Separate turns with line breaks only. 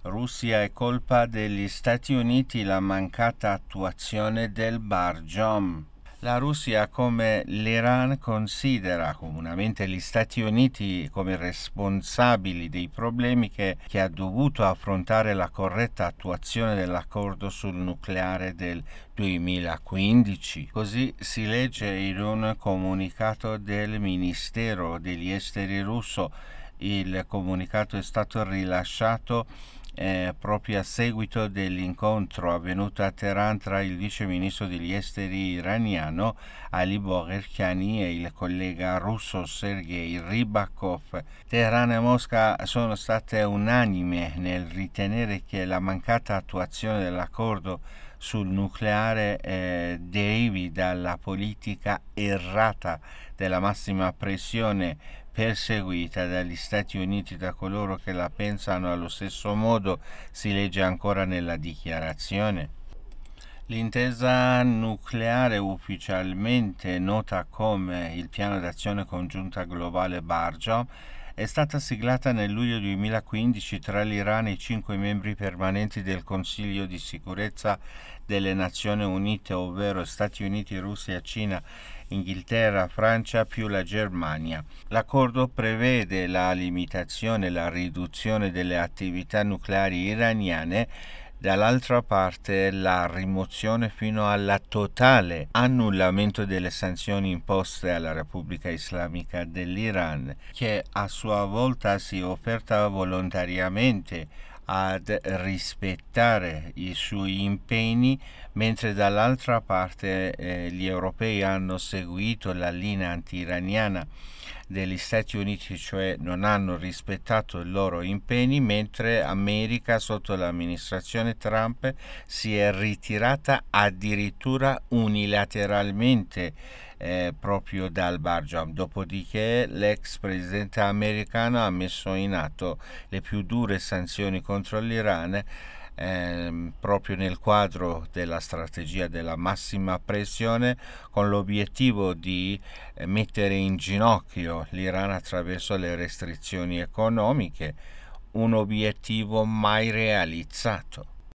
Russia è colpa degli Stati Uniti la mancata attuazione del Barjom. La Russia, come l'Iran, considera comunemente gli Stati Uniti come responsabili dei problemi che ha dovuto affrontare la corretta attuazione dell'accordo sul nucleare del 2015. Così si legge in un comunicato del Ministero degli Esteri russo. Il comunicato è stato rilasciato proprio a seguito dell'incontro avvenuto a Teheran tra il vice ministro degli esteri iraniano Ali Bogheriani e il collega russo Sergei Rybakov. Teheran e Mosca sono state unanime nel ritenere che la mancata attuazione dell'accordo sul nucleare derivi dalla politica errata della massima pressione perseguita dagli Stati Uniti da coloro che la pensano allo stesso modo, si legge ancora nella dichiarazione. L'intesa nucleare, ufficialmente nota come il Piano d'azione congiunta globale Barjom, è stata siglata nel luglio 2015 tra l'Iran e i 5 membri permanenti del Consiglio di sicurezza delle Nazioni Unite, ovvero Stati Uniti, Russia, Cina, Inghilterra, Francia più la Germania. L'accordo prevede la limitazione e la riduzione delle attività nucleari iraniane, dall'altra parte la rimozione fino al totale annullamento delle sanzioni imposte alla Repubblica Islamica dell'Iran, che a sua volta si è offerta volontariamente ad rispettare i suoi impegni, mentre dall'altra parte gli europei hanno seguito la linea anti-iraniana degli Stati Uniti, cioè non hanno rispettato i loro impegni, mentre America sotto l'amministrazione Trump si è ritirata addirittura unilateralmente proprio dal Barjom. Dopodiché l'ex presidente americano ha messo in atto le più dure sanzioni contro l'Iran, proprio nel quadro della strategia della massima pressione, con l'obiettivo di mettere in ginocchio l'Iran attraverso le restrizioni economiche, un obiettivo mai realizzato.